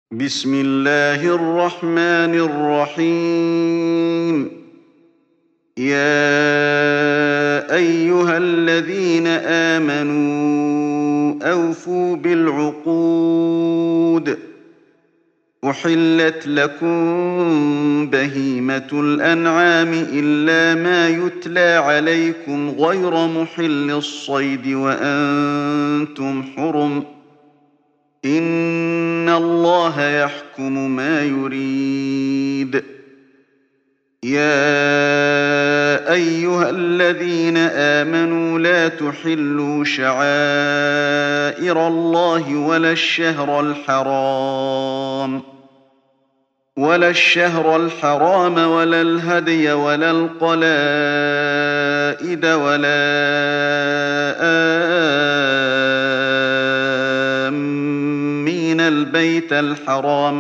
بسم الله الرحمن الرحيم. يا أيها الذين آمنوا أوفوا بالعقود. أحلت لكم بهيمة الأنعام إلا ما يتلى عليكم غير محل الصيد وأنتم حرم. إن الله يحكم ما يريد. يا أيها الذين آمنوا لا تحلوا شعائر الله ولا الشهر الحرام ولا الهدي ولا القلائد ولا آمين البيت الحرام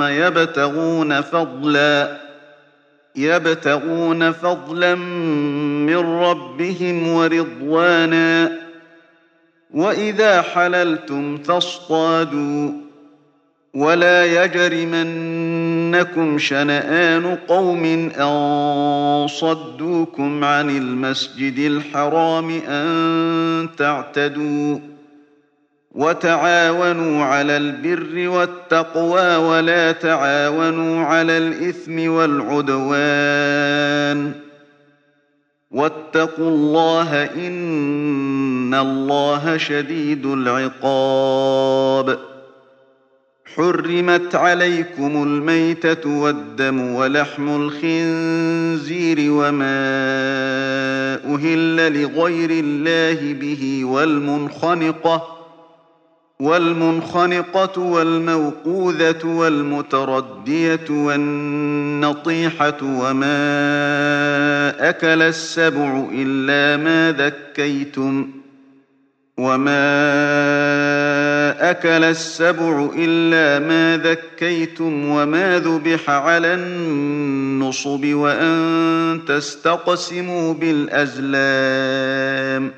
يبتغون فضلا من ربهم ورضوانا. وإذا حللتم فاصطادوا ولا يجرمنكم شنآن قوم أن صدوكم عن المسجد الحرام أن تعتدوا. وتعاونوا على البر والتقوى ولا تعاونوا على الإثم والعدوان. واتقوا الله إن الله شديد العقاب. حرمت عليكم الميتة والدم ولحم الخنزير وما أهل لغير الله به والمنخنقة والموقوذة والمتردية والنطيحة وما أكل السبع إلا ما ذكيتم وما ذبح على النصب وأن تستقسموا بالأزلام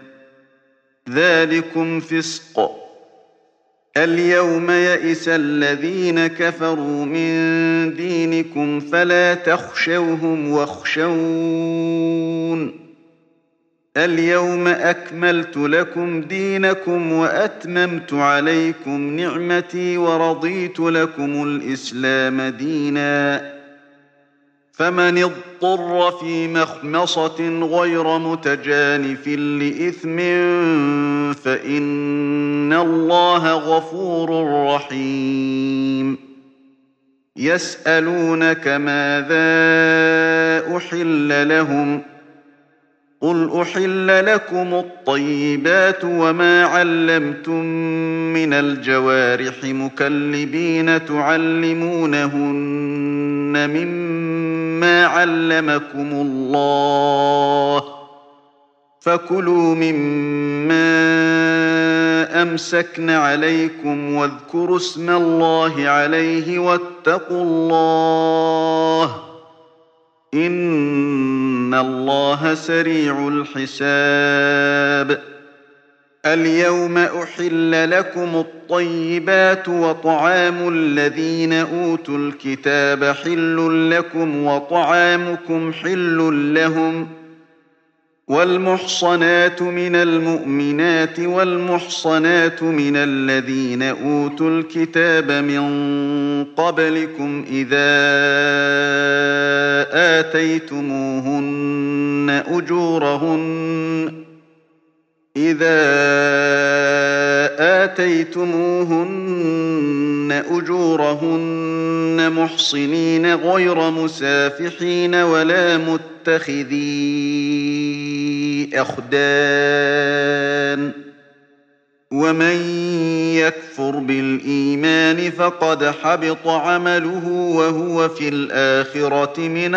ذلكم فسق. اليوم يئس الذين كفروا من دينكم فلا تخشوهم واخشون. اليوم أكملت لكم دينكم وأتممت عليكم نعمتي ورضيت لكم الإسلام دينا. فمن اضطر في مخمصة غير متجانف لإثم فإن الله غفور رحيم. يسألونك ماذا أحل لهم قل أحل لكم الطيبات وما علمتم من الجوارح مكلبين تعلمونهن مما علمكم الله فكلوا مما أمسكن عليكم واذكروا اسم الله عليه واتقوا الله إن الله سريع الحساب. اليوم أحل لكم الطيبات وطعام الذين أوتوا الكتاب حل لكم وطعامكم حل لهم. والمحصنات من المؤمنات والمحصنات من الذين أوتوا الكتاب من قبلكم إذا آتيتموهن أجورهن محصنين غير مسافحين ولا متخذي أخدان. ومن يكفر بالإيمان فقد حبط عمله وهو في الآخرة من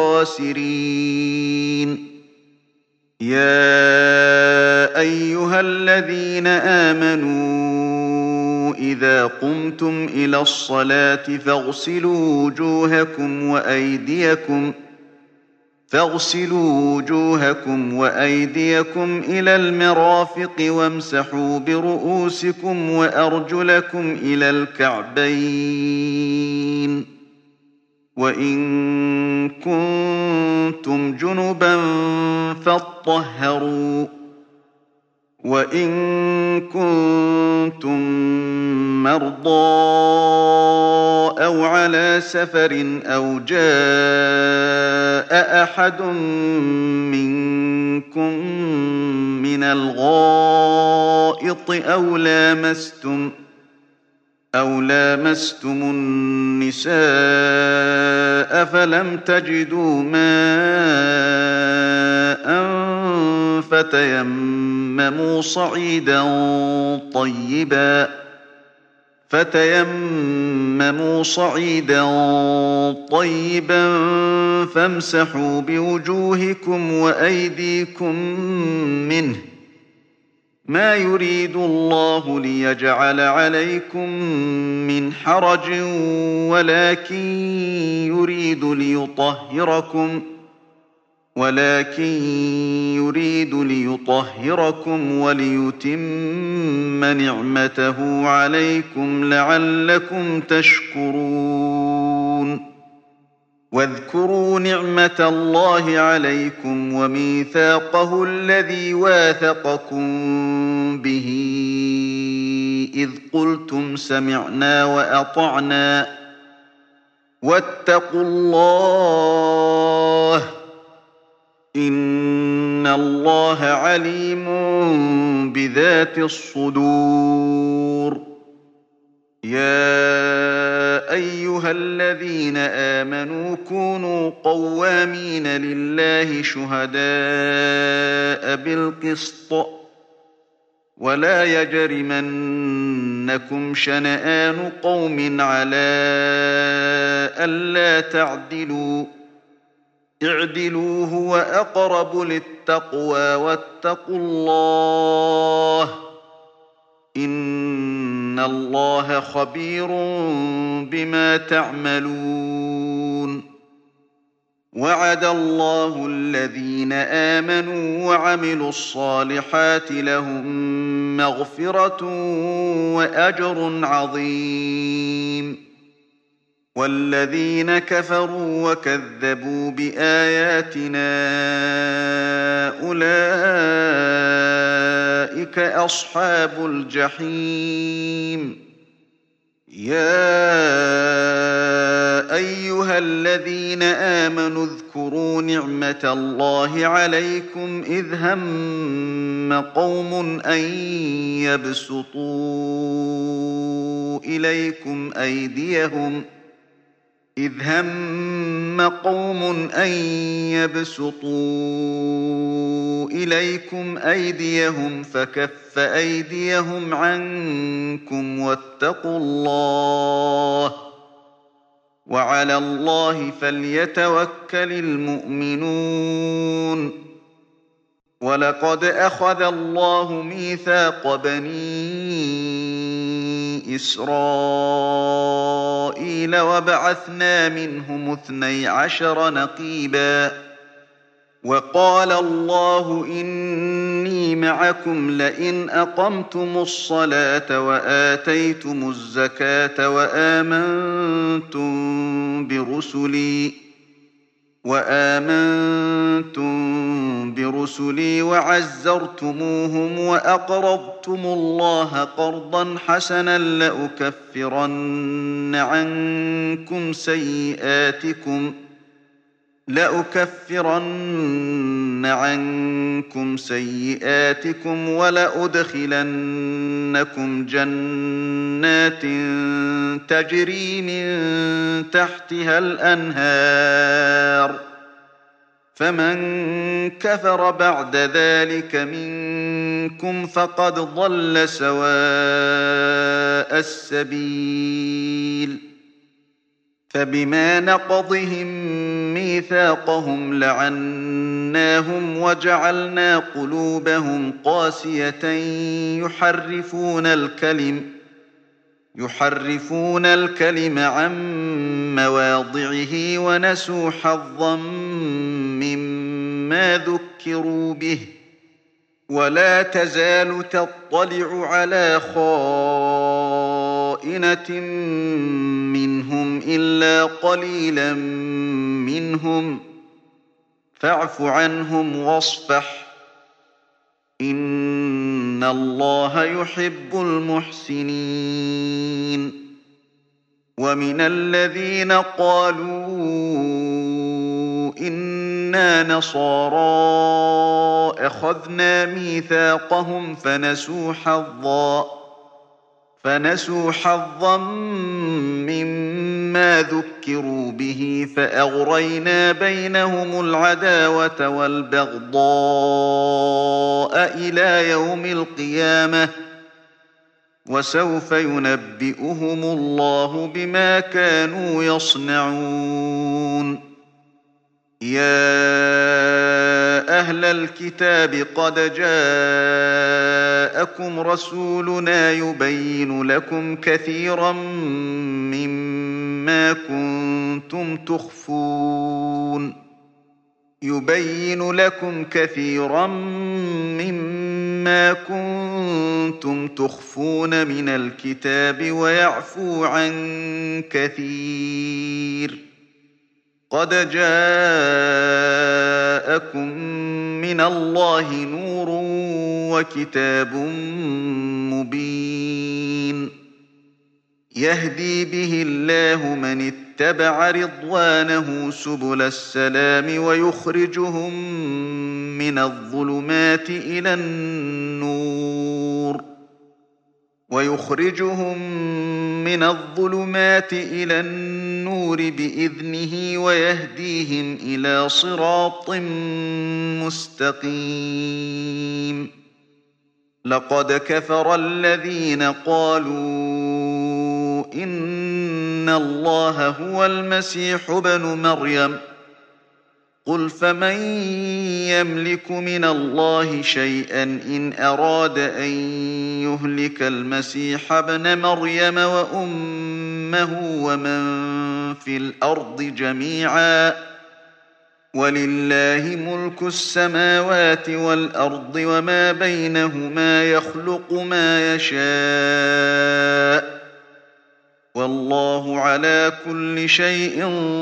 الخاسرين. يا أيها الذين آمنوا إذا قمتم إلى الصلاة فاغسلوا وجوهكم وأيديكم إلى المرافق وامسحوا برؤوسكم وأرجلكم إلى الكعبين وإن كنتم جنبا فاطهروا وإن كنتم مرضى أو على سفر أو جاء أحد منكم من الغائط أو لامستم النساء فلم تجدوا ماء فتيمموا صعيدا طيبا فامسحوا بوجوهكم وأيديكم منه ما يريد الله ليجعل عليكم من حرج ولكن يريد ليطهركم وليتم نعمته عليكم لعلكم تشكرون واذكروا نعمة الله عليكم وميثاقه الذي واثقكم به إذ قلتم سمعنا وأطعنا واتقوا الله إن الله عليم بذات الصدور يا أيها الذين آمنوا كونوا قوامين لله شهداء بالقسط ولا يجرمنكم شنآن قوم على ألا تعدلوا اعدلوا هو أقرب للتقوى واتقوا الله إن الله خبير بما تعملون وعد الله الذين آمنوا وعملوا الصالحات لهم مغفرة وأجر عظيم والذين كفروا وكذبوا بآياتنا أولئك أصحاب الجحيم يا أيها الذين آمنوا اذكروا نعمة الله عليكم إذ هم قوم أن يبسطوا إليكم أيديهم فكف أيديهم عنكم واتقوا الله وعلى الله فليتوكل المؤمنون ولقد أخذ الله ميثاق بني إسرائيل وبعثنا منهم 12 نقيبا وقال الله إني معكم لئن أقمتم الصلاة وآتيتم الزكاة وآمنتم برسلي وعزرتموهم وأقرضتم الله قرضا حسنا لأكفرن عنكم سيئاتكم ولأدخلنكم جنات تجري من تحتها الأنهار فمن كفر بعد ذلك منكم فقد ضل سواء السبيل فبما نقضهم ميثاقهم لعناهم وجعلنا قلوبهم قاسية يحرفون الكلم عن مواضعه ونسوا حظا مما ذكروا به ولا تزال تطلع على خائنة خَائِنَةٍ مِّنْهُمْ إِلَّا قَلِيلًا مِّنْهُمْ فَاعْفُ عَنْهُمْ وَاصْفَحْ إِنَّ اللَّهَ يُحِبُّ الْمُحْسِنِينَ وَمِنَ الَّذِينَ قَالُوا إِنَّا نَصَارَىٰ أَخَذْنَا مِيثَاقَهُمْ فَنَسُوا حَظًّا مِّمَّا ذُكِّرُوا بِهِ فَأَغْرَيْنَا بَيْنَهُمُ الْعَدَاوَةَ وَالْبَغْضَاءَ إِلَىٰ يَوْمِ الْقِيَامَةِ ۚ وَسَوْفَ يُنَبِّئُهُمُ اللَّهُ بِمَا كَانُوا يَصْنَعُونَ يَا أَهْلَ الْكِتَابِ قَدْ جَاءَكُمْ رَسُولُنَا يُبَيِّنُ لَكُمْ كَثِيرًا مِّمَّا كُنتُمْ تُخْفُونَ مِنَ الْكِتَابِ وَيَعْفُو عَن كَثِيرٍ قَدْ جَاءَكُم مِّنَ اللَّهِ نُورٌ وَكِتَابٌ مُّبِينٌ يَهْدِي بِهِ اللَّهُ مَنِ اتَّبَعَ رِضْوَانَهُ سُبُلَ السَّلَامِ وَيُخْرِجُهُم مِّنَ الظُّلُمَاتِ إِلَى النُّورِ بِإِذْنِهِ وَيَهْدِيهِمْ إِلَىٰ صِرَاطٍ مُّسْتَقِيمٍ لَقَدْ كَفَرَ الَّذِينَ قَالُوا إِنَّ اللَّهَ هُوَ الْمَسِيحُ ابْنُ مَرْيَمَ قُلْ فَمَن يَمْلِكُ مِنَ اللَّهِ شَيْئًا إِنْ أَرَادَ أَن يُهْلِكَ الْمَسِيحَ ابْنَ مَرْيَمَ وَأُمَّهُ وَمَن فِي الْأَرْضِ جَمِيعًا ۗ وَلِلَّهِ مُلْكُ السَّمَاوَاتِ وَالْأَرْضِ وَمَا بَيْنَهُمَا ۖ يَخْلُقُ مَا يَشَاءُ ۚ وَاللَّهُ عَلَىٰ كُلِّ شَيْءٍ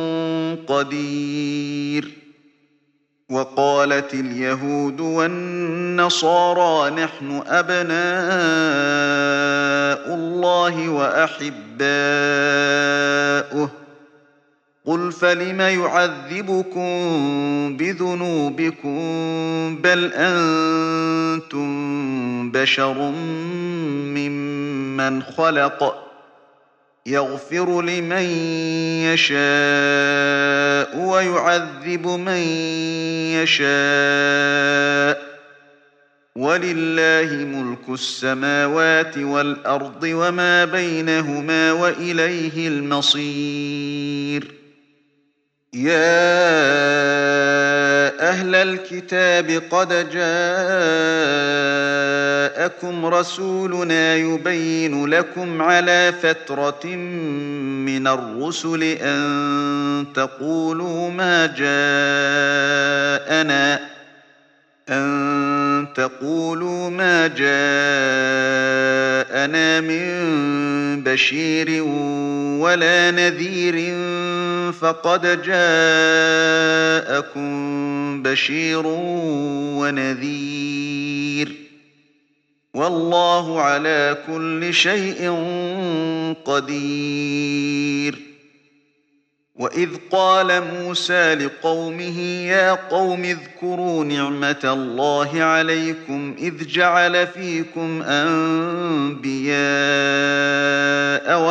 قَدِيرٌ وَقَالَتِ الْيَهُودُ وَالنَّصَارَىٰ نَحْنُ أَبْنَاءُ اللَّهِ وَأَحِبَّاؤُهُ ۚ قُلْ فَلِمَ يُعَذِّبُكُم بِذُنُوبِكُم ۖ بَلْ أَنتُم بَشَرٌ مِّمَّنْ خَلَقَ ۚ يَغْفِرُ لِمَن يَشَاءُ وَيُعَذِّبُ مَن يَشَاءُ ۚ وَلِلَّهِ مُلْكُ السَّمَاوَاتِ وَالْأَرْضِ وَمَا بَيْنَهُمَا ۖ وَإِلَيْهِ الْمَصِيرُ يَا أَهْلَ الْكِتَابِ قَدْ جَاءَكُمْ رَسُولُنَا يُبَيِّنُ لَكُمْ عَلَىٰ فَتْرَةٍ مِّنَ الرُّسُلِ أَن تَقُولُوا مَا جَاءَنَا مِن بَشِيرٍ وَلَا نَذِيرٍ ۖ فَقَدْ جَاءَكُم بَشِيرٌ وَنَذِيرٌ ۗ وَاللَّهُ عَلَىٰ كُلِّ شَيْءٍ قَدِيرٌ وَإِذْ قَالَ مُوسَىٰ لِقَوْمِهِ يَا قَوْمِ اذْكُرُوا نِعْمَةَ اللَّهِ عَلَيْكُمْ إِذْ جَعَلَ فِيكُمْ أَنبِيَاءَ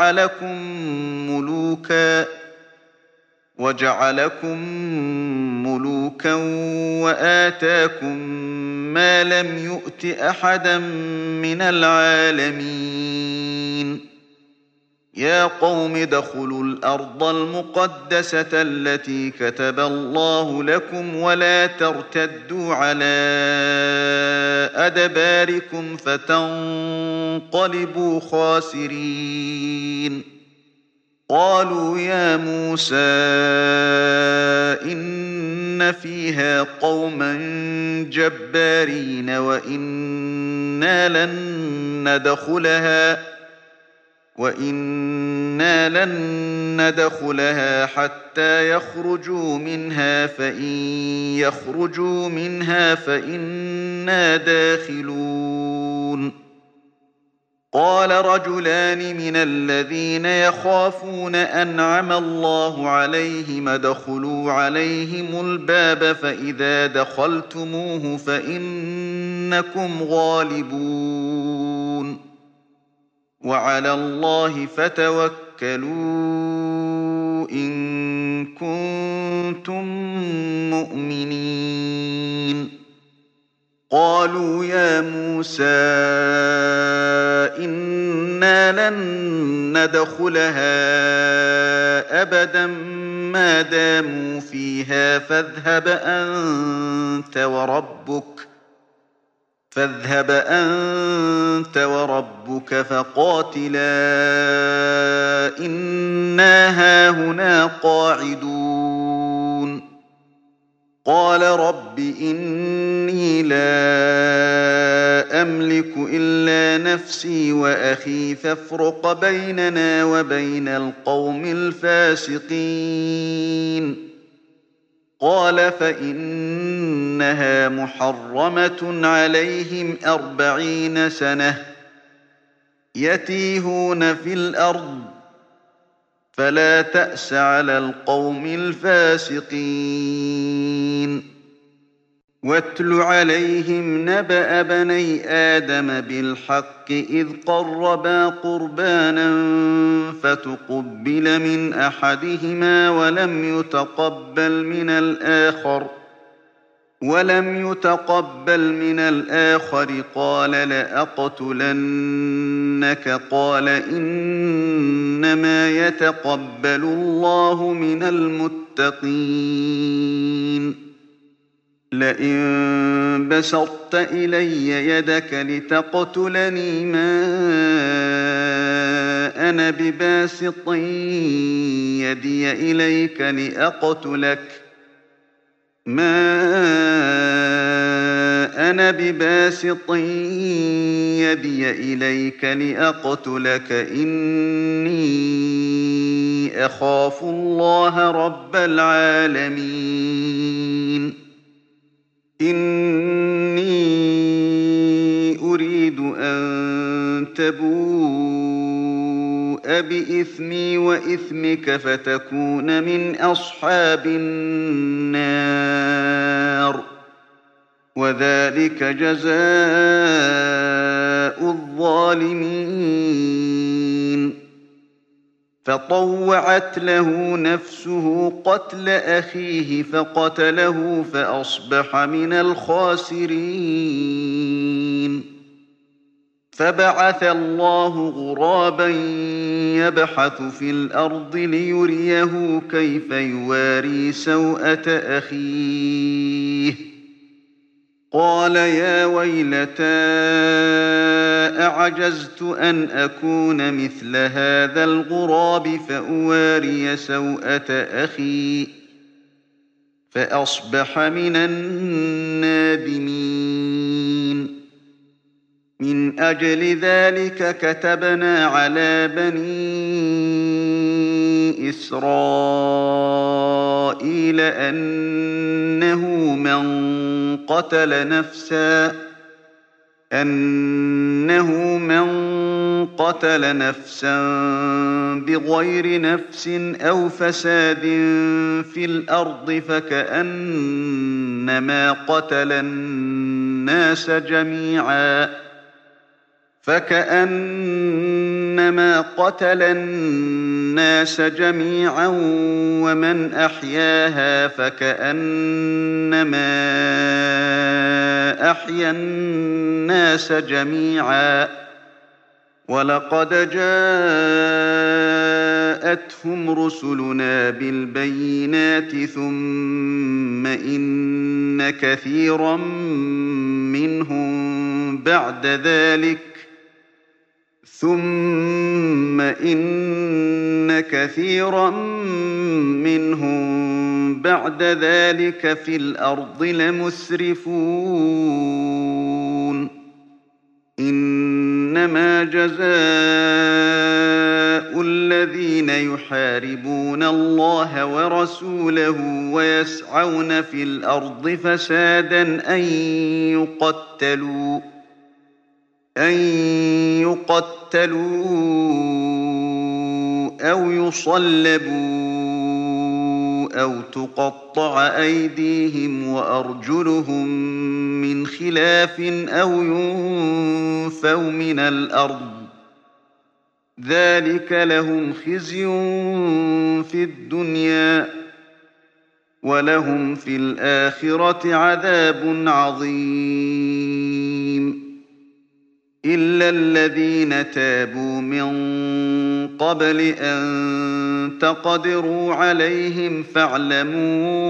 وَجَعَلَكُم مُّلُوكًا وَآتَاكُم مَّا لَمْ يُؤْتِ أَحَدًا مِّنَ الْعَالَمِينَ يَا قَوْمِ ادْخُلُوا الْأَرْضَ الْمُقَدَّسَةَ الَّتِي كَتَبَ اللَّهُ لَكُمْ وَلَا تَرْتَدُّوا عَلَىٰ أَدْبَارِكُمْ فَتَنقَلِبُوا خَاسِرِينَ قَالُوا يَا مُوسَىٰ إِنَّ فِيهَا قَوْمًا جَبَّارِينَ وَإِنَّا لَن نَّدْخُلَهَا وإنا لن ندخلها حتى يخرجوا منها فإن يخرجوا منها فإنا داخلون قال رجلان من الذين يخافون أنعم الله عليهم ادخلوا عليهم الباب فإذا دخلتموه فإنكم غالبون وعلى الله فتوكلوا إن كنتم مؤمنين قالوا يا موسى إنا لن ندخلها أبدا ما داموا فيها فاذهب أنت وربك فقاتلا إنا هاهنا قاعدون قال رب إني لا أملك إلا نفسي وأخي فافرق بيننا وبين القوم الفاسقين قال فإنها محرمة عليهم 40 سنة يتيهون في الأرض فلا تأس على القوم الفاسقين واتل عليهم نبأ بني آدم بالحق إذ قربا قربانا فتقبل من أحدهما ولم يتقبل من الآخر قال لأقتلنك قال إنما يتقبل الله من المتقين لئن بسطت إلي يدك لتقتلني ما أنا بباسط يدي إليك لأقتلك إني أخاف الله رب العالمين إني أريد أن تبوء بإثمي وإثمك فتكون من أصحاب النار وذلك جزاء الظالمين فطوعت له نفسه قتل أخيه فقتله فأصبح من الخاسرين فبعث الله غرابا يبحث في الأرض ليريه كيف يواري سوءة أخيه قال يا ويلتى أعجزت أن أكون مثل هذا الغراب فأواري سوءة أخي فأصبح من النادمين من أجل ذلك كتبنا على بني إسرائيل أنه من قتل نفسا بغير نفس أو فساد في الأرض فكأنما قتل الناس جميعا ومن أحياها فكأنما أحيا الناس جميعا ولقد جاءتهم رسلنا بالبينات ثم إن كثيرا منهم بعد ذلك في الأرض لمسرفون إن إنما جزاء الذين يحاربون الله ورسوله ويسعون في الأرض فسادا أن يقتلوا أو يصلبوا أو تقطع أيديهم وأرجلهم من خلاف أو ينفوا من الأرض ذلك لهم خزي في الدنيا ولهم في الآخرة عذاب عظيم إلا الذين تابوا من قبل أن تقدروا عليهم فاعلموا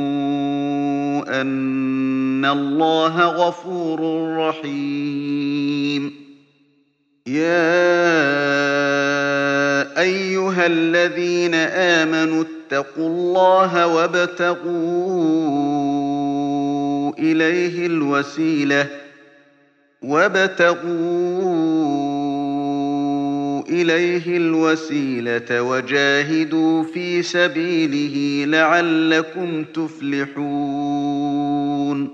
أن الله غفور رحيم يا أيها الذين آمنوا اتقوا الله وابتغوا إليه الوسيلة وجاهدوا في سبيله لعلكم تفلحون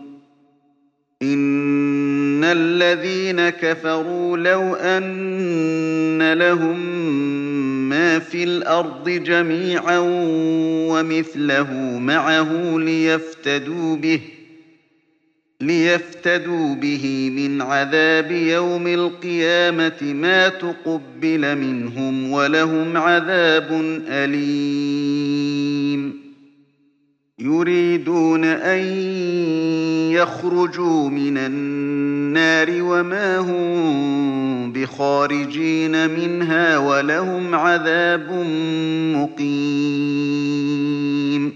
إن الذين كفروا لو أن لهم ما في الأرض جميعا ومثله معه ليفتدوا به من عذاب يوم القيامة ما تقبل منهم ولهم عذاب أليم يريدون أن يخرجوا من النار وما هم بخارجين منها ولهم عذاب مقيم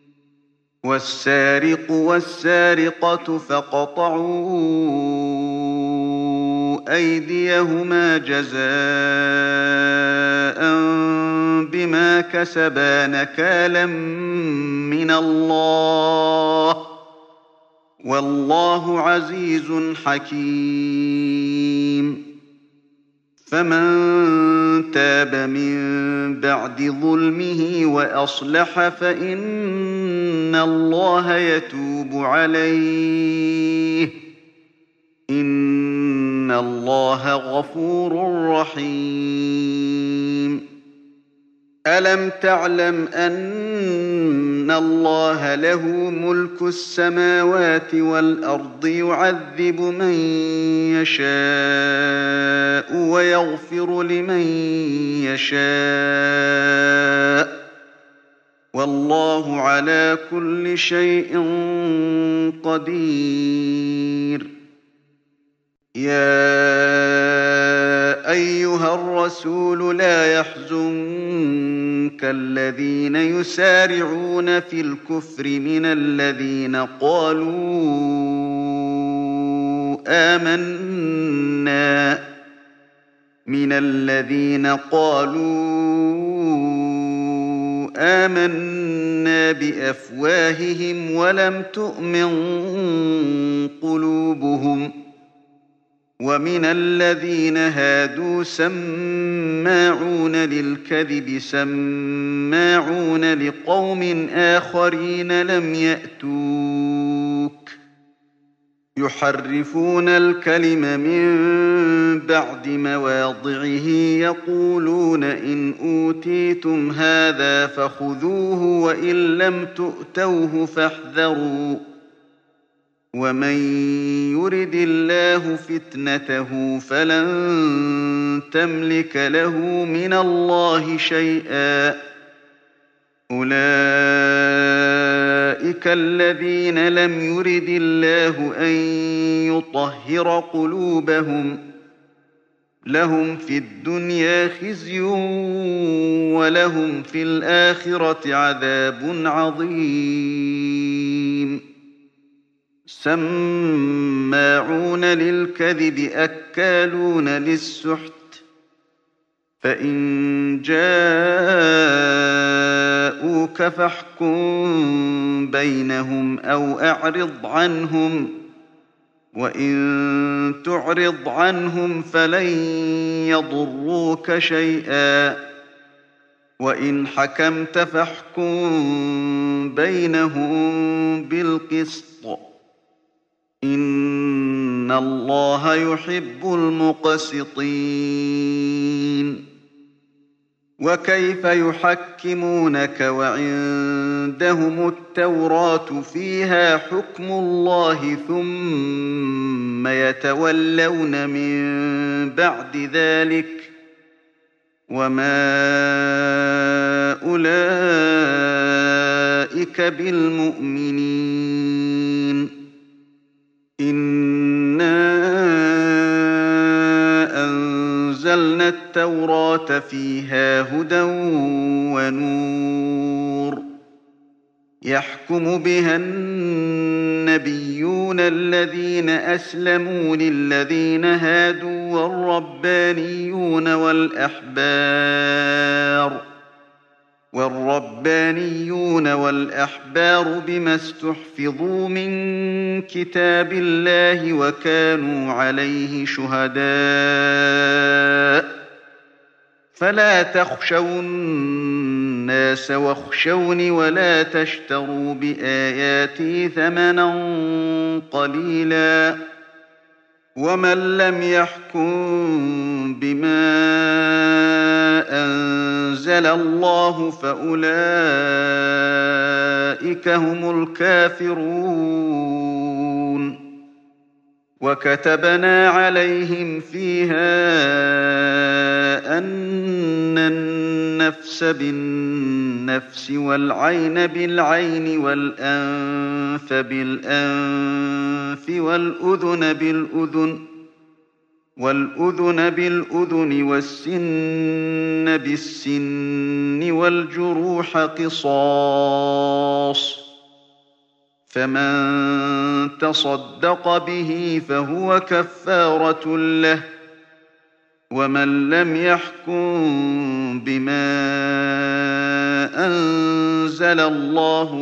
والسارق والسارقة فاقطعوا أيديهما جزاء بما كسبا نكالا من الله والله عزيز حكيم فمن تاب من بعد ظلمه وأصلح فإن الله يتوب عليه إن الله غفور رحيم ألم تعلم أن الله له ملك السماوات والأرض يعذب من يشاء ويغفر لمن يشاء والله على كل شيء قدير يا أيها الرسول لا يحزنك الذين يسارعون في الكفر من الذين قالوا آمنا بأفواههم ولم تؤمن قلوبهم ومن الذين هادوا سماعون للكذب سماعون لقوم آخرين لم يأتوك يحرفون الكلم من بعد مواضعه يقولون إن أوتيتم هذا فخذوه وإن لم تؤتوه فاحذروا ومن يرد الله فتنته فلن تملك له من الله شيئا أولئك الذين لم يرد الله أن يطهر قلوبهم لهم في الدنيا خزي ولهم في الآخرة عذاب عظيم سماعون للكذب أكالون للسحت فإن جاءوك فاحكم بينهم أو أعرض عنهم وإن تعرض عنهم فلن يضروك شيئا وإن حكمت فاحكم بينهم بالقسط إن الله يحب المقسطين وكيف يحكمونك وعندهم التوراة فيها حكم الله ثم يتولون من بعد ذلك وما أولئك بالمؤمنين إنا أنزلنا التوراة فيها هدى ونور يحكم بها النبيون الذين أسلموا للذين هادوا والربانيون والأحبار بما استحفظوا من كتاب الله وكانوا عليه شهداء فلا تخشوا الناس واخشوني ولا تشتروا بآياتي ثمنا قليلا ومن لم يحكم بما أنزل الله فأولئك هم الكافرون وكتبنا عليهم فيها أن النفس بالنفس والعين بالعين والأنف بالأنف والأذن بالأذن والسن بالسن والجروح قصاص فمن تصدق به فهو كفارة له ومن لم يحكم بما أنزل الله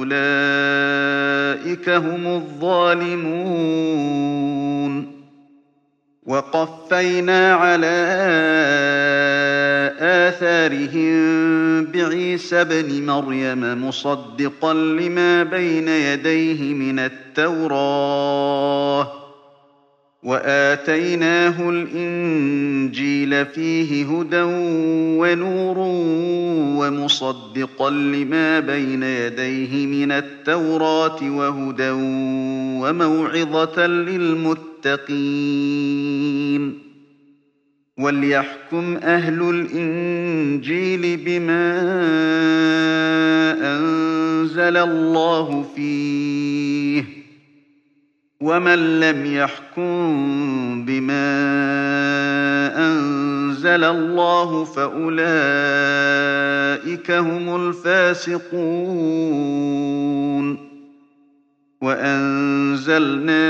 فأولئك هم الظالمون وقفينا على آثارهم بعيسى ابن مريم مصدقا لما بين يديه من التوراة وآتيناه الإنجيل فيه هدى ونور ومصدقا لما بين يديه من التوراة وهدى وموعظة للمتقين وليحكم أهل الإنجيل بما أنزل الله فيه ومن لم يحكم بما أنزل الله فأولئك هم الفاسقون وأنزلنا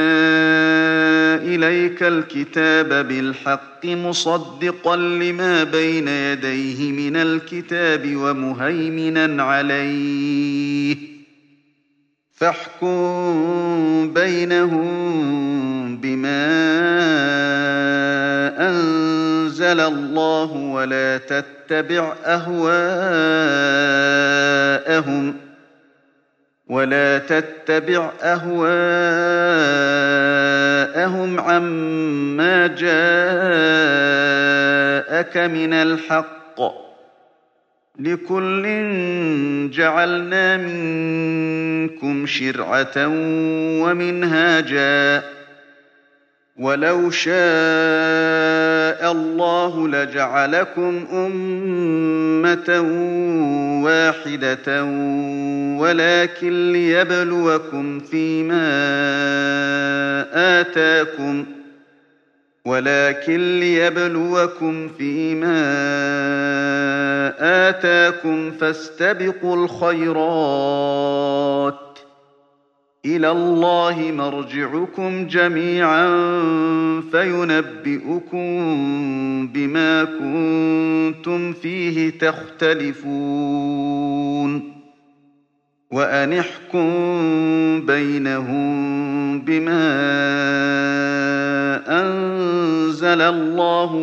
إليك الكتاب بالحق مصدقا لما بين يديه من الكتاب ومهيمنا عليه فاحكم بينهم بما أنزل الله ولا تتبع أهواءهم عما جاءك من الحق لكل جعلنا منكم شرعة ومنهاجا ولو شاء الله لجعلكم أمة واحدة ولكن ليبلوكم فيما آتاكم فاستبقوا الخيرات إلى الله مرجعكم جميعا فينبئكم بما كنتم فيه تختلفون وأن احكم بينهم بما أنزل الله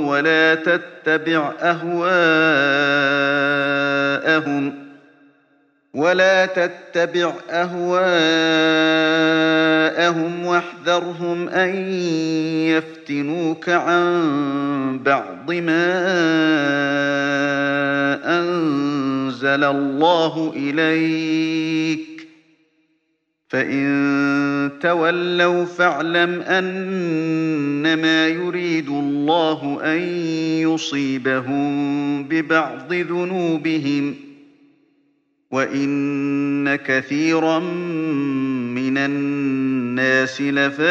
ولا تتبع أهواءهم واحذرهم أن يفتنوك عن بعض ما أنزل الله إليك فإن تولوا فاعلم أنما يريد الله أن يصيبهم ببعض ذنوبهم وإن كثيرا من الناس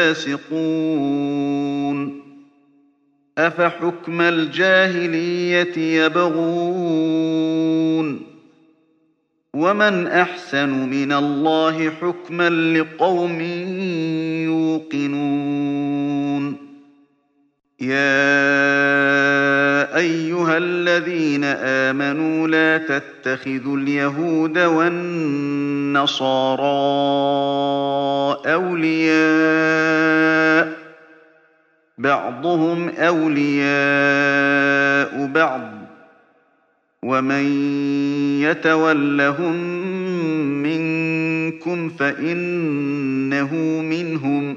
لفاسقون أفحكم الجاهلية يبغون ومن أحسن من الله حكما لقوم يوقنون يا أيها الذين آمنوا لا تتخذوا اليهود والنصارى أولياء بعضهم أولياء بعض ومن يتولهم منكم فإنه منهم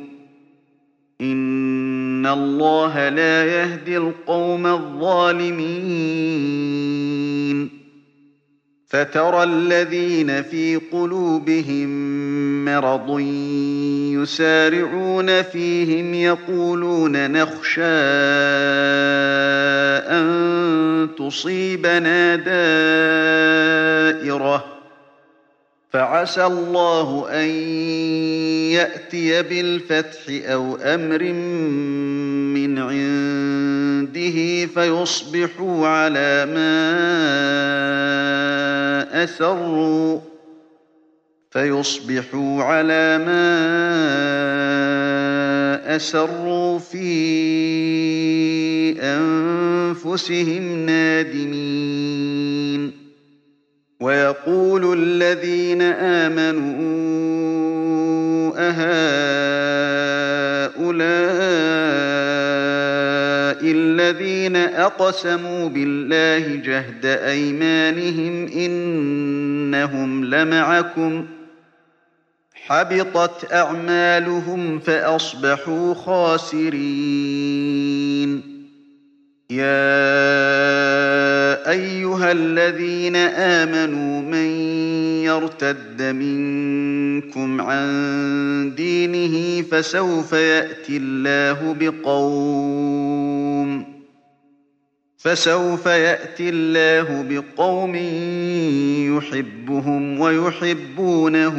إن الله لا يهدي القوم الظالمين فترى الذين في قلوبهم مرض يسارعون فيهم يقولون نخشى أن تصيبنا دائرة فعسى الله أن يأتي بالفتح أو أمر من عنده فيصبحوا على ما أسروا في أنفسهم نادمين ويقول الذين آمنوا أهؤلاء الذين أقسموا بالله جهد أيمانهم إنهم لمعكم حبطت أعمالهم فأصبحوا خاسرين يا أيها الذين آمنوا من يرتد منكم عن دينه فسوف يأتي الله بقوم يحبهم ويحبونه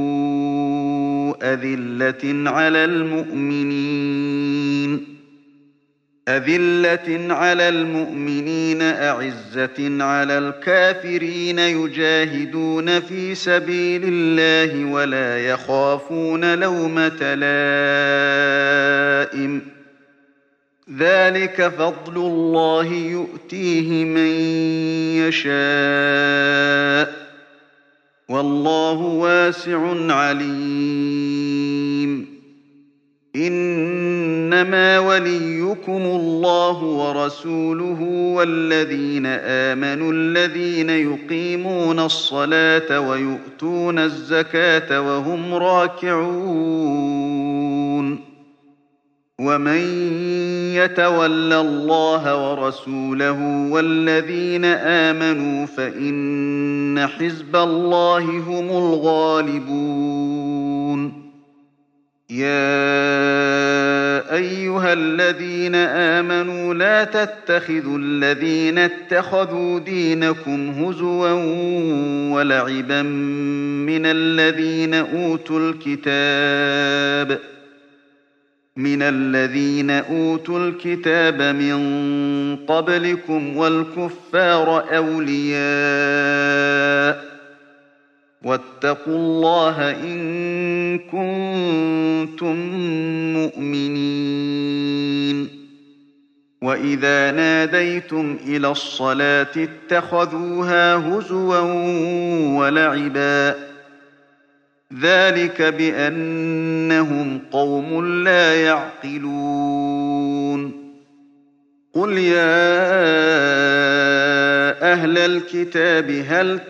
أذلة على المؤمنين أعزة على الكافرين يجاهدون في سبيل الله ولا يخافون لومة لائم ذلك فضل الله يؤتيه من يشاء والله واسع عليم إنما وليكم الله ورسوله والذين آمنوا الذين يقيمون الصلاة ويؤتون الزكاة وهم راكعون ومن يتول الله ورسوله والذين آمنوا فإن حزب الله هم الغالبون يا أيها الذين آمنوا لا تتخذوا الذين اتخذوا دينكم هزوا ولعبا من الذين أوتوا الكتاب من قبلكم والكفار أولياء واتقوا الله إن كنتم مؤمنين وإذا ناديتم إلى الصلاة اتخذوها هزوا ولعبا ذلك بأنهم قوم لا يعقلون قل يا أهل الكتاب هل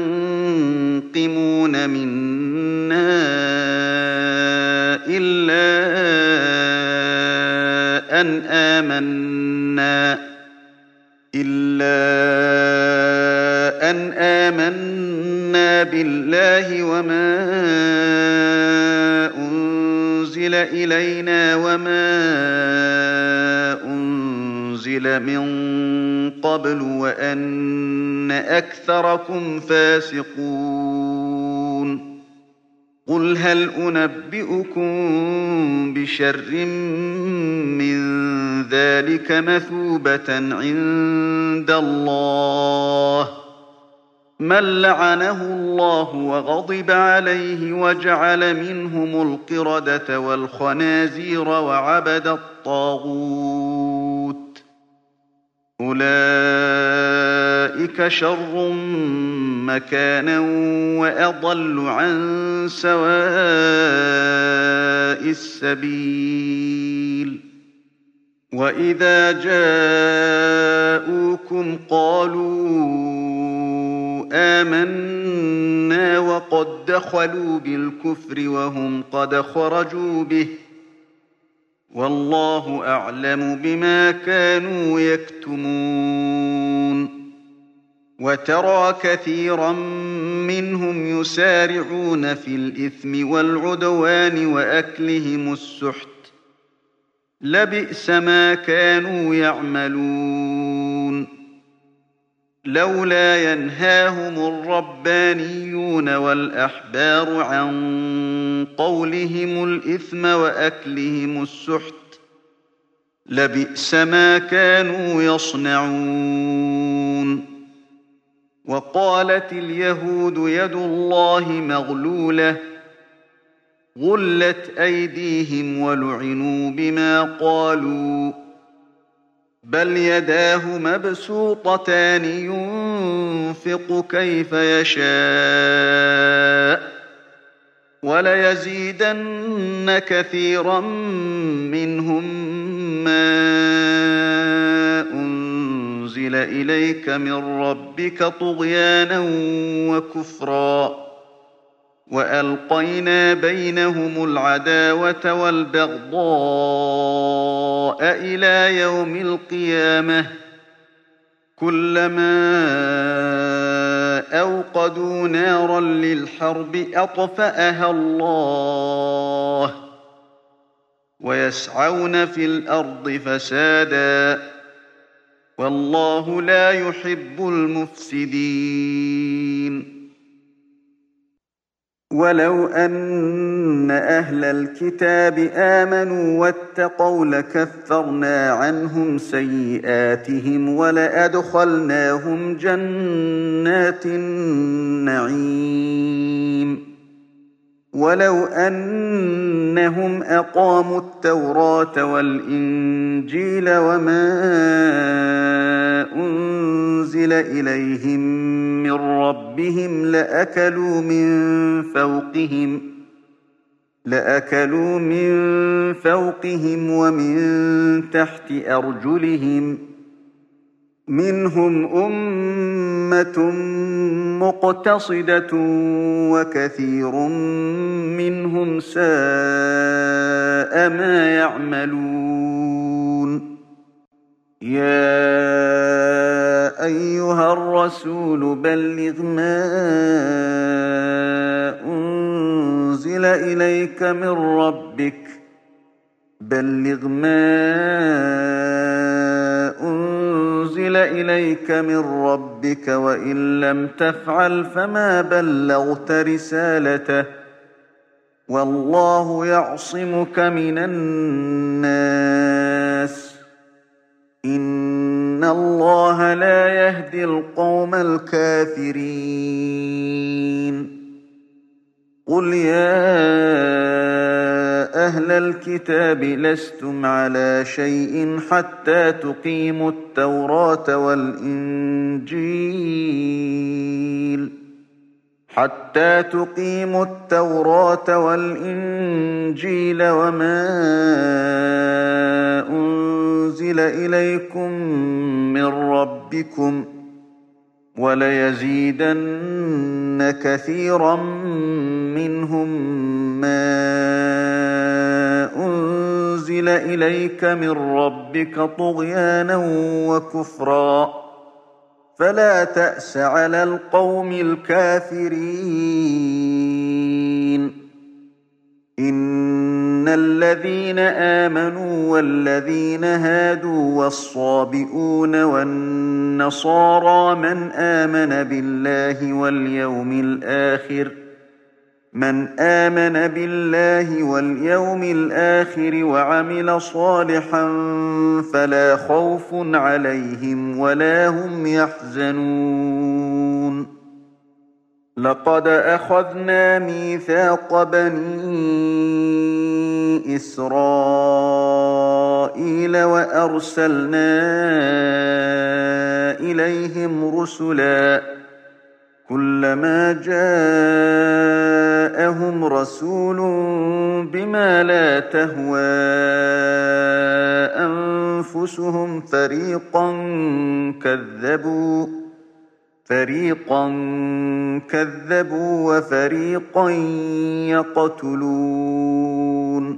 تنقمون منا إلا أن آمنا بالله وما أنزل إلينا وما أنزل من قبل وأن أكثركم فاسقون قل هل أنبئكم بشر من ذلك مثوبة عند الله من لعنه الله وغضب عليه وجعل منهم القردة والخنازير وعبد الطاغوت أولئك شر مكانا وأضل عن سواء السبيل وإذا جاءوكم قالوا آمنا وقد دخلوا بالكفر وهم قد خرجوا به والله أعلم بما كانوا يكتمون وترى كثيرا منهم يسارعون في الإثم والعدوان وأكلهم السحت لبئس ما كانوا يعملون لولا ينهاهم الربانيون والأحبار عن قولهم الإثم وأكلهم السحت لبئس ما كانوا يصنعون وقالت اليهود يد الله مغلولة غلت أيديهم ولعنوا بما قالوا بل يداه مبسوطتان ينفق كيف يشاء وليزيدن كثيرا منهم ما أنزل إليك من ربك طغيانا وكفرا وألقينا بينهم العداوة والبغضاء إلى يوم القيامة كلما أوقدوا نارا للحرب أطفأها الله ويسعون في الأرض فسادا والله لا يحب المفسدين ولو أن أهل الكتاب آمنوا واتقوا لكفرنا عنهم سيئاتهم ولأدخلناهم جنات النعيم ولو أنهم أقاموا التوراة والإنجيل وما أنزل إليهم من ربهم لأكلوا من فوقهم ومن تحت أرجلهم منهم أمة مقتصدة وكثير منهم ساء ما يعملون يا أيها الرسول بلغ ما أنزل إليك من ربك وإن لم تفعل فما بلغت رسالته والله يعصمك من الناس إن الله لا يهدي القوم الكافرين قل يا أهل الكتاب لستم على شيء حتى تقيموا التوراة والإنجيل حتى تقيموا التوراة والإنجيل وما أنزل إليكم من ربكم وليزيدن كثيرا منهم ما أنزل إليك من ربك طغيانا وكفرا فلا تأس على القوم الكافرين إن الذين آمنوا والذين هادوا والصابئون والنصارى من آمن بالله واليوم الآخر وعمل صالحا فلا خوف عليهم ولا هم يحزنون لقد أخذنا ميثاق بني إسرائيل وأرسلنا إليهم رسلا كلما جاءهم رسول بما لا تهوى أنفسهم فريقا كذبوا وفريقا يقتلون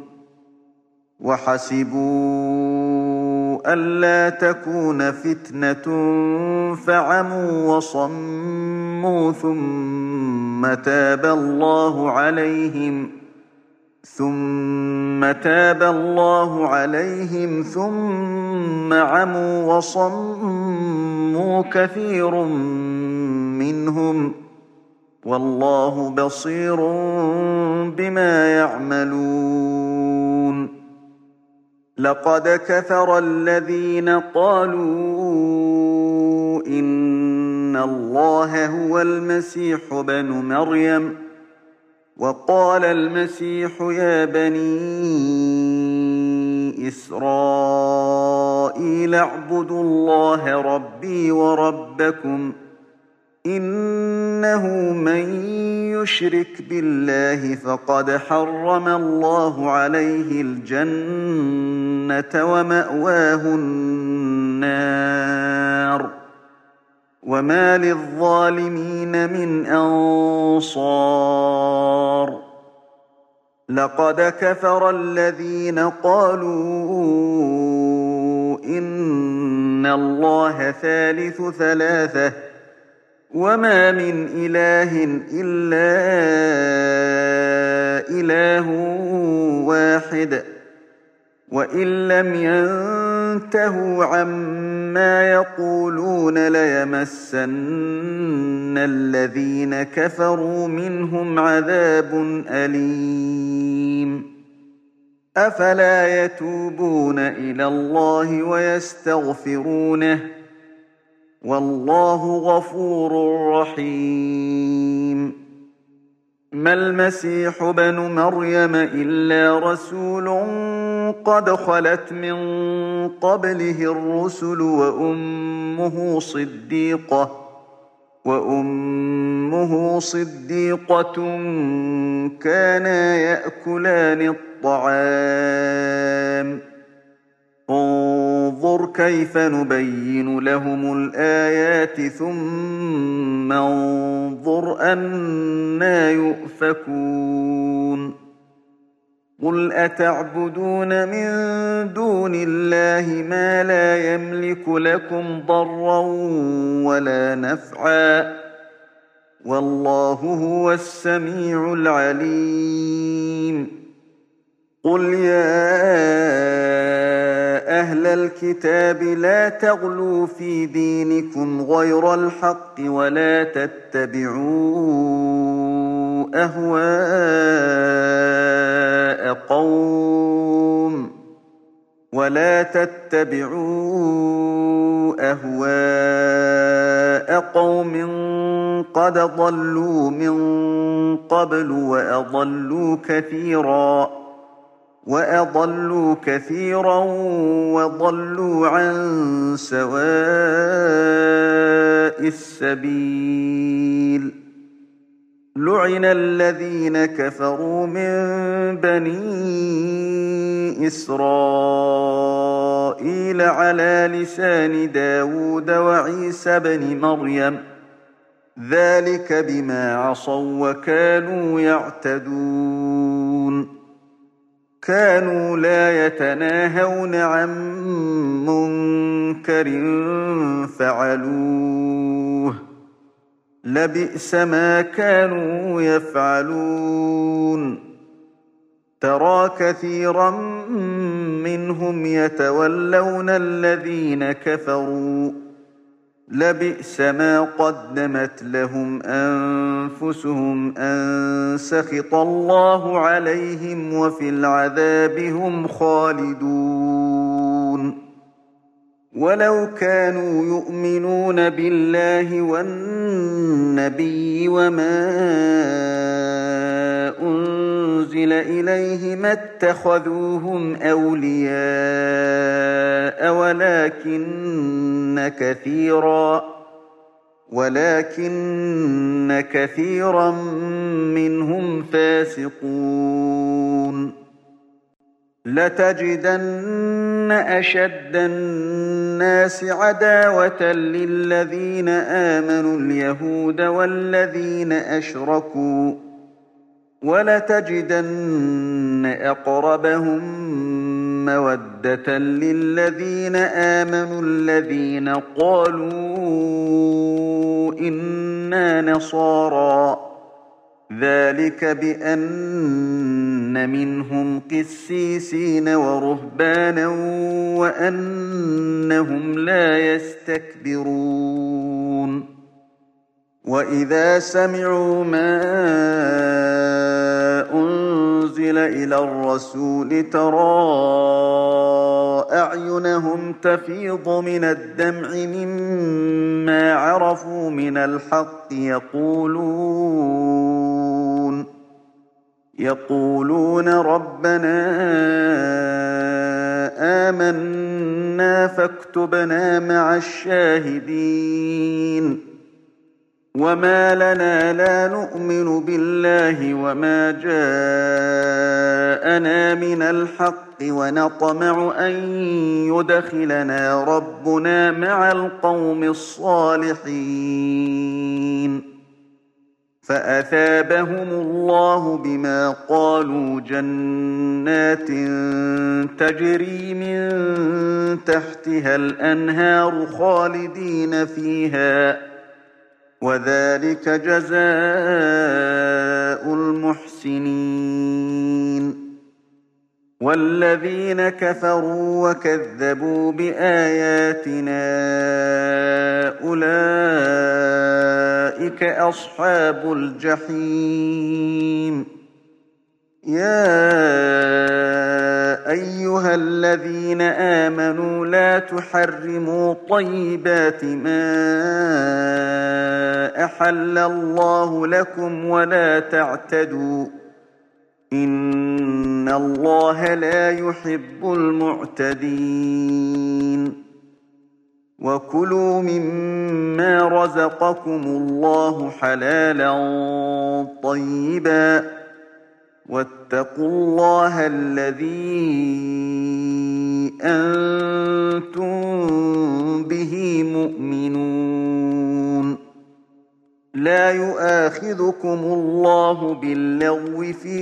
وحسبوا ألا تكون فتنة فعموا وصموا ثم تاب الله عليهم ثم عموا وصموا كثير منهم والله بصير بما يعملون لقد كفر الذين قالوا إن الله هو المسيح ابن مريم وقال المسيح يا بني إسرائيل اعبدوا الله ربي وربكم إنه من يشرك بالله فقد حرم الله عليه الجنة ومأواه النار وما للظالمين من أنصار لقد كفر الذين قالوا إن الله ثالث ثلاثة وما من إله إلا إله واحد وإن لم ينتهوا عما يقولون ليمسن الذين كفروا منهم عذاب أليم أفلا يتوبون إلى الله ويستغفرونه والله غفور رحيم ما المسيح ابن مريم إلا رسول قد خلت من قبله الرسل وأمه صديقة كانا يأكلان الطعام انظر كيف نبين لهم الآيات ثم انظر أنى يؤفكون قل أتعبدون من دون الله ما لا يملك لكم ضرا ولا نفعا والله هو السميع العليم قل يا أهل الكتاب لا تغلوا في دينكم غير الحق ولا تتبعوا أهواء قوم قد ضلوا من قبل وأضلوا كثيرا وضلوا عن سواء السبيل لعن الذين كفروا من بني إسرائيل على لسان داود وعيسى بن مريم ذلك بما عصوا وكانوا يعتدون كانوا لا يتناهون عن منكر فعلوه لبئس ما كانوا يفعلون ترى كثيرا منهم يتولون الذين كفروا لبئس ما قدمت لهم أنفسهم أن سخط الله عليهم وفي العذاب هم خالدون ولو كانوا يؤمنون بالله والنبي وما أنزل إليه ما اتخذوهم أولياء ولكن كثيرا منهم فاسقون لتجدن أشد الناس عداوة للذين آمنوا اليهود والذين أشركوا ولتجدن أقربهم مودة للذين آمنوا الذين قالوا إنا نصارى ذلك بأن منهم قسيسين ورهبانا وأنهم لا يستكبرون وإذا سمعوا ما أنزل إلى الرسول ترى أعينهم تفيض من الدمع مما عرفوا من الحق يقولون ربنا آمنا فاكتبنا مع الشاهدين وما لنا لا نؤمن بالله وما جاءنا من الحق ونطمع أن يدخلنا ربنا مع القوم الصالحين فأثابهم الله بما قالوا جنات تجري من تحتها الأنهار خالدين فيها وذلك جزاء المحسنين والذين كفروا وكذبوا بآياتنا أولئك أصحاب الجحيم يا أيها الذين آمنوا لا تحرموا طيبات ما أحل الله لكم ولا تعتدوا إن الله لا يحب المعتدين وكلوا مما رزقكم الله حلالا طيبا واتقوا الله الذي أنتم به مؤمنون لا يؤاخذكم الله باللغو في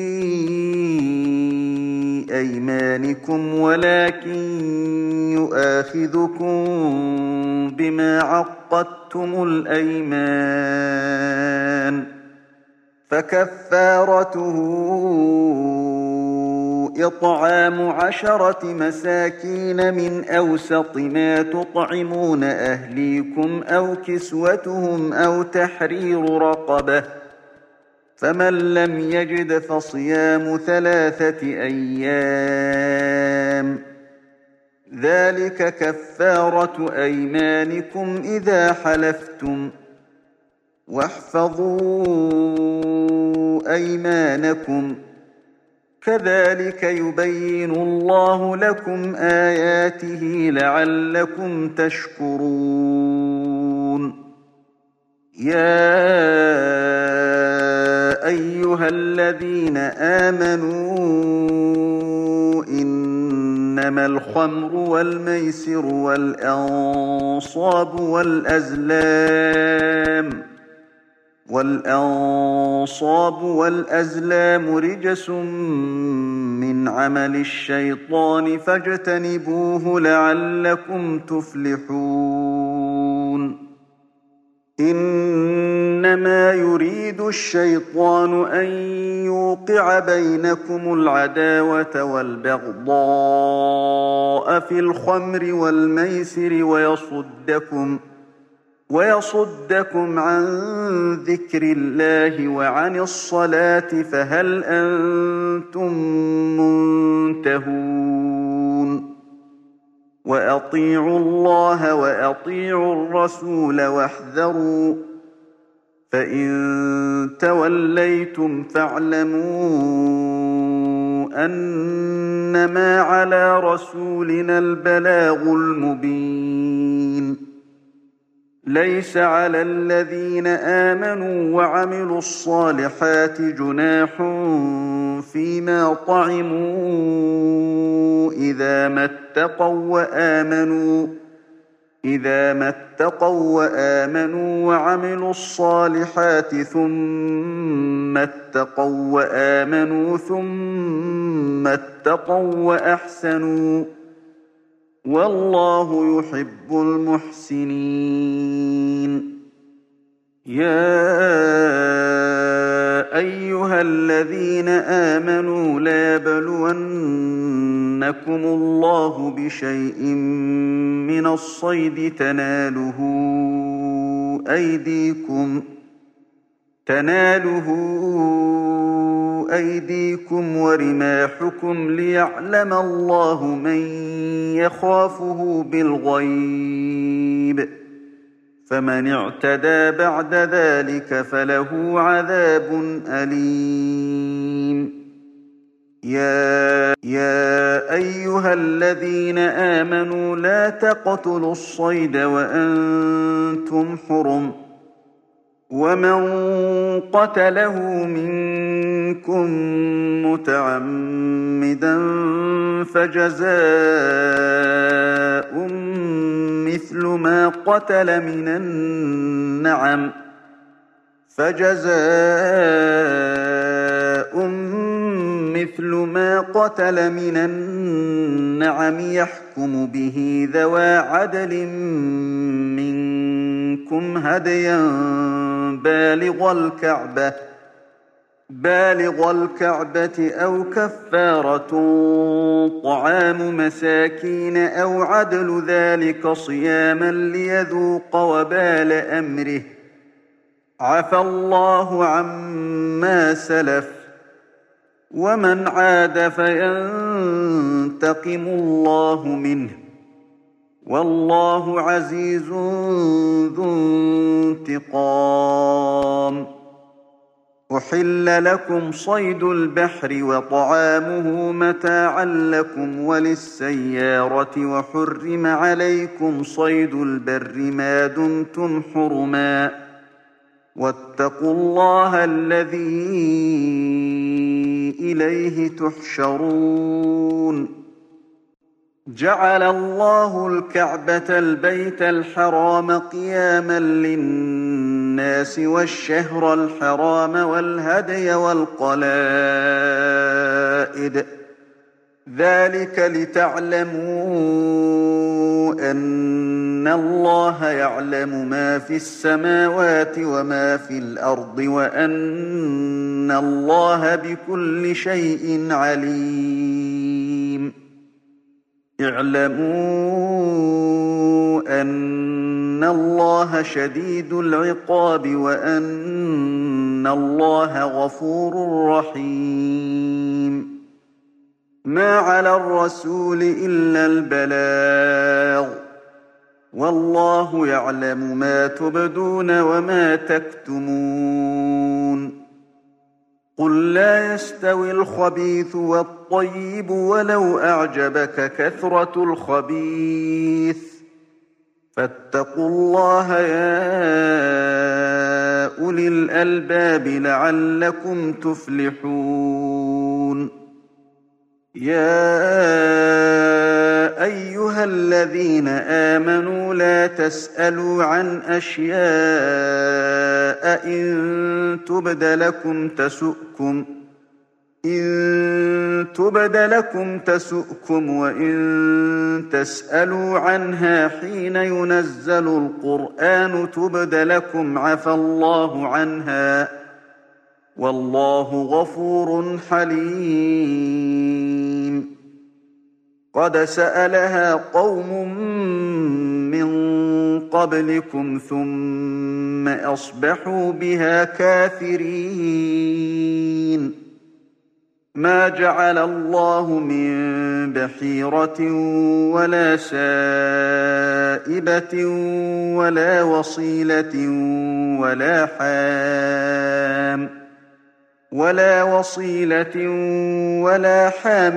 أيمانكم ولكن يؤاخذكم بما عقدتم الأيمان فكفارته إطعام 10 مساكين من أوسط ما تطعمون أهليكم أو كسوتهم أو تحرير رقبة فمن لم يجد فصيام 3 أيام ذلك كفارة أيمانكم إذا حلفتم واحفظوا أيمانكم كذلك يبين الله لكم آياته لعلكم تشكرون يا أيها الذين آمنوا إنما الخمر والميسر والأنصاب والأزلام رجس من عمل الشيطان فاجتنبوه لعلكم تفلحون إنما يريد الشيطان أن يوقع بينكم العداوة والبغضاء في الخمر والميسر ويصدكم عن ذكر الله وعن الصلاة فهل أنتم منتهون وأطيعوا الله وأطيعوا الرسول واحذروا فإن توليتم فاعلموا أنما على رسولنا البلاغ المبين ليس على الذين آمنوا وعملوا الصالحات جناح فيما طعموا إذا ما اتقوا وآمنوا وعملوا الصالحات ثم اتقوا وآمنوا ثم اتقوا وأحسنوا والله يحب المحسنين يا أيها الذين آمنوا لا يبلونكم الله بشيء من الصيد تناله أيديكم ورماحكم ليعلم الله من يخافه بالغيب فمن اعتدى بعد ذلك فله عذاب أليم يا أيها الذين آمنوا لا تقتلوا الصيد وأنتم حرم ومن قتله منكم متعمدا فجزاء مثل ما قتل من النعم يحكم به ذوى عدل منكم هديا بالغ الكعبة أو كفارة طعام مساكين أو عدل ذلك صياما ليذوق وبال أمره عفى الله عما سلف ومن عاد فينتقم الله منه والله عزيز ذو انتقام أحل لكم صيد البحر وطعامه متاعا لكم وللسيارة وحرم عليكم صيد البر ما دمتم حرما واتقوا الله الذي إليه تحشرون جعل الله الكعبة البيت الحرام قياما للناس والشهر الحرام والهدي والقلائد ذلك لتعلموا أن الله يعلم ما في السماوات وما في الأرض وأن الله بكل شيء عليم اعلموا أن الله شديد العقاب وأن الله غفور رحيم ما على الرسول إلا البلاغ والله يعلم ما تبدون وما تكتمون قل لا يستوي الخبيث والطيب ولو أعجبك كثرة الخبيث فاتقوا الله يا أولي الألباب لعلكم تفلحون يا أيها الذين آمنوا لا تسألوا عن أشياء إن تبد لكم تسؤكم وإن تسألوا عنها حين ينزل القرآن تبد لكم عفى الله عنها والله غفور حليم قد سألها قوم من قبلكم ثم أصبحوا بها كافرين ما جعل الله من بحيرة ولا سائبة ولا وصيلة ولا حام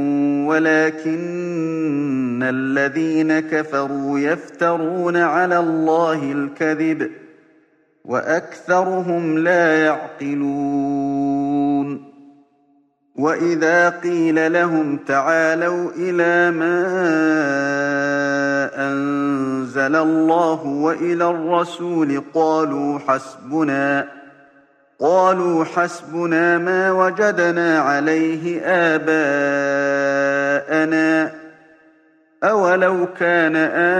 ولكن الذين كفروا يفترون على الله الكذب وأكثرهم لا يعقلون وإذا قيل لهم تعالوا إلى ما أنزل الله وإلى الرسول قالوا حسبنا ما وجدنا عليه آباءنا أولو كان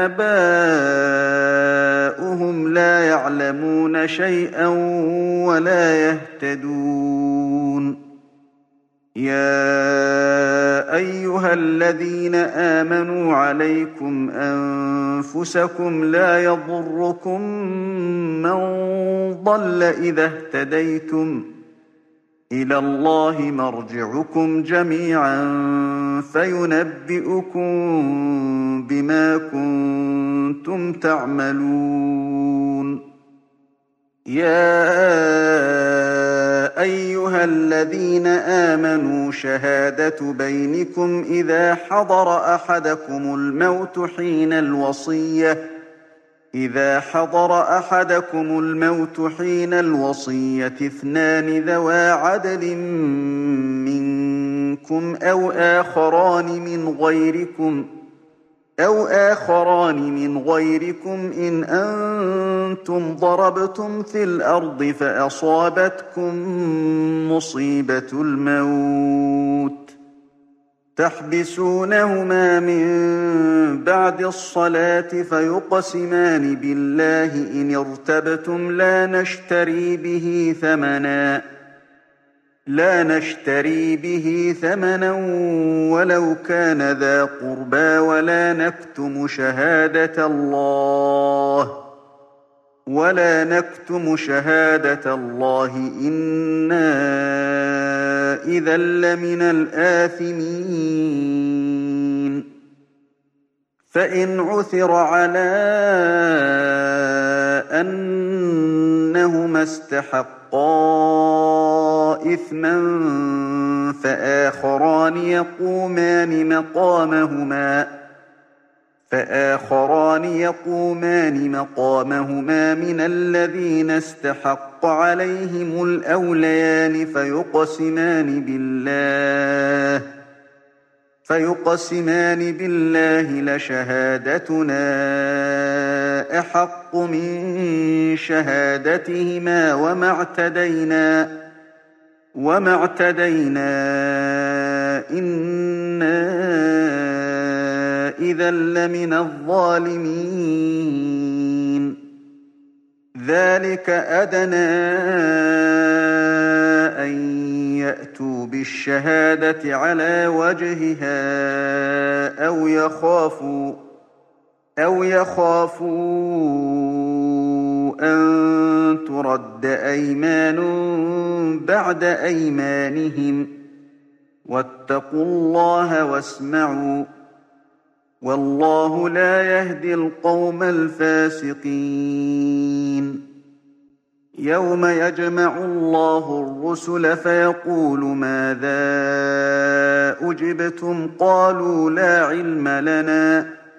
آباؤهم لا يعلمون شيئا ولا يهتدون يا أيها الذين آمنوا عليكم أنفسكم لا يضركم من ضل إذا اهتديتم إلى الله مرجعكم جميعا فينبئكم بما كنتم تعملون يا أيها الذين آمنوا شهادة بينكم إذا حضر أحدكم الموت حين الوصية اثنان ذوى عدل منكم أو آخران من غيركم إن أنتم ضربتم في الأرض فأصابتكم مصيبة الموت تحبسونهما من بعد الصلاة فيقسمان بالله إن ارتبتم لا نشتري به ثمنا ولو كان ذا قربى ولا نكتم شهادة الله إنا إذا لمن الآثمين فإن عثر على أنهما استحقا إثما فآخران يقومان مقامهما من الذين استحق عليهم الأوليان فيقسمان بالله لشهادتنا أحق من شهادتهما وما اعتدينا إنا إذا لمن الظالمين ذلك أدنى أن يأتوا بالشهادة على وجهها أو يخافوا أن ترد أيمان بعد أيمانهم واتقوا الله واسمعوا والله لا يهدي القوم الفاسقين يوم يجمع الله الرسل فيقول ماذا أجبتم قالوا لا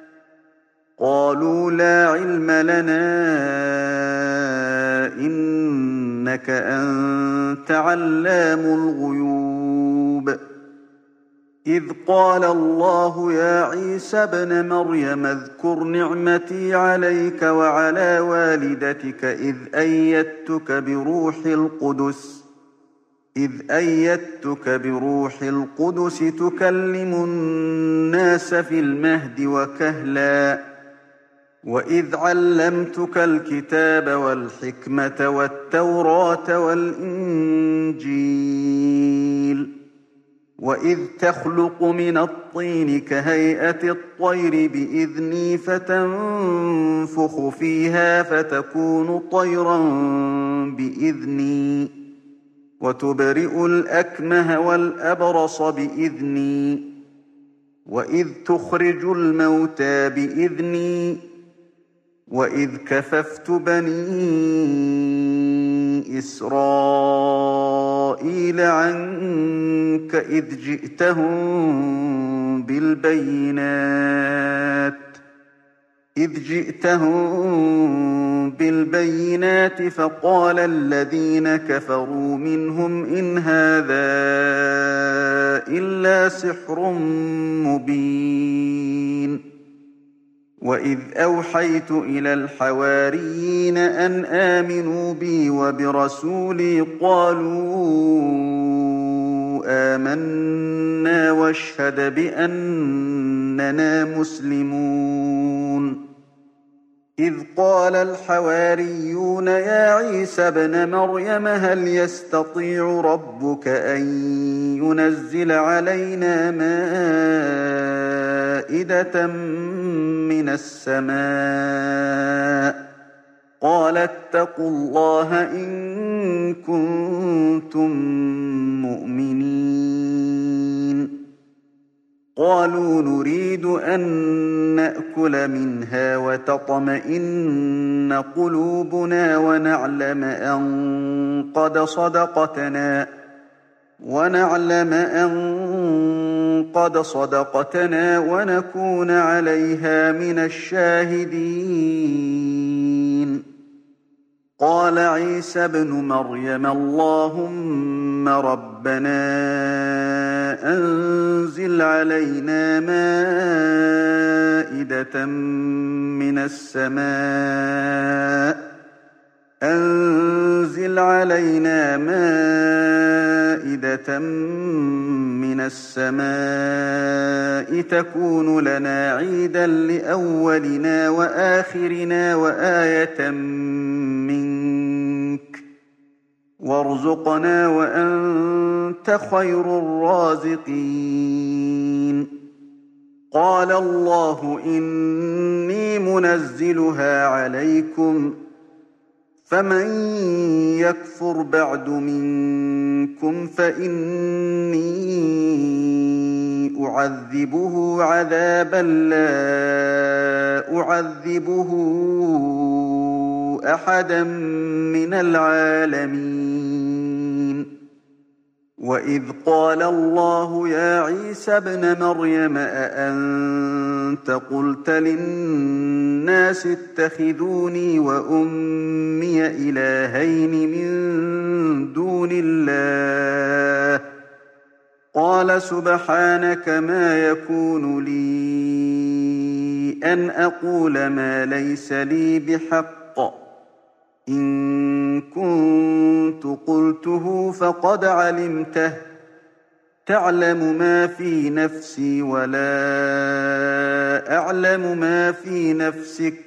علم لنا إنك أنت علام الغيوب إذ قال الله يا عيسى ابن مريم اذكر نعمتي عليك وعلى والدتك إذ أيدتك بروح القدس تكلم الناس في المهد وكهلا وإذ علمتك الكتاب والحكمة والتوراة والإنجيل وإذ تخلق من الطين كهيئة الطير بإذني فتنفخ فيها فتكون طيرا بإذني وتبرئ الأكمه والأبرص بإذني وإذ تخرج الموتى بإذني وإذ كففت بني إسرائيل عنك إذ جئتهم بالبينات فقال الذين كفروا منهم إن هذا إلا سحر مبين وإذ أوحيت إلى الحواريين أن آمنوا بي وبرسولي قالوا آمنا واشهد بأننا مسلمون إذ قال الحواريون يا عيسى ابن مريم هل يستطيع ربك أن ينزل علينا مائدة من السماء قال اتقوا الله إن كنتم مؤمنين قالوا نريد أن نأكل منها وتطمئن قلوبنا ونعلم أن قد صدقتنا ونكون عليها من الشاهدين قال عيسى ابن مريم اللهم ربنا أنزل علينا مائدة من السماء تكون لنا عيدا لأولنا وآخرنا وآية منك وارزقنا وأنت خير الرازقين قال الله إني منزلها عليكم فمن يكفر بعد منكم فإني أعذبه عذابا لا أعذبه أحدا من العالمين وإذ قال الله يا عيسى ابن مريم أأنت قلت للناس اتخذوني وأمي إلهين من دون الله قال سبحانك ما يكون لي أن أقول ما ليس لي بحق إن كنت قلته فقد علمته تعلم ما في نفسي ولا أعلم ما في نفسك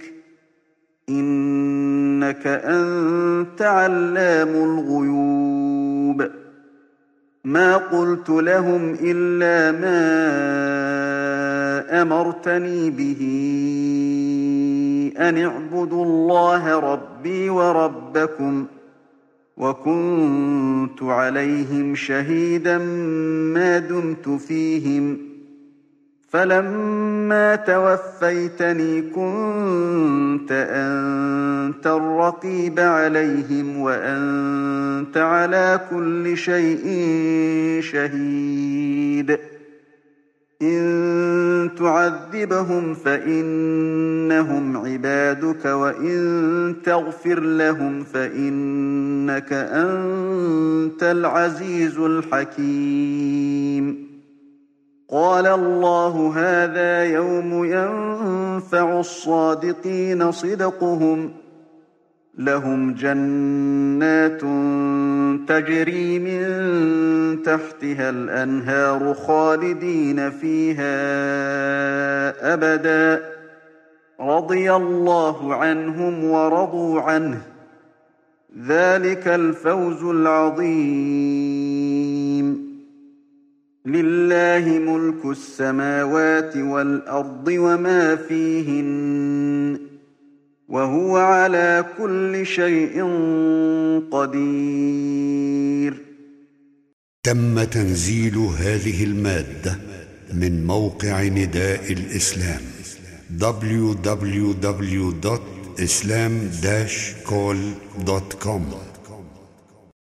إنك أنت علام الغيوب ما قلت لهم إلا ما أمرتني به أن اعبدوا الله ربي وربكم وكنت عليهم شهيدا ما دمت فيهم فلما توفيتني كنت أنت الرقيب عليهم وأنت على كل شيء شهيد إن تعذبهم فإنهم عبادك وإن تغفر لهم فإنك أنت العزيز الحكيم. قال الله هذا يوم ينفع الصادقين صدقهم لهم جنات تجري من تحتها الأنهار خالدين فيها أبدا رضي الله عنهم ورضوا عنه ذلك الفوز العظيم. لله ملك السماوات والأرض وما فيهن وهو على كل شيء قدير. تم تنزيل هذه المادة من موقع نداء الإسلام www.islam-call.com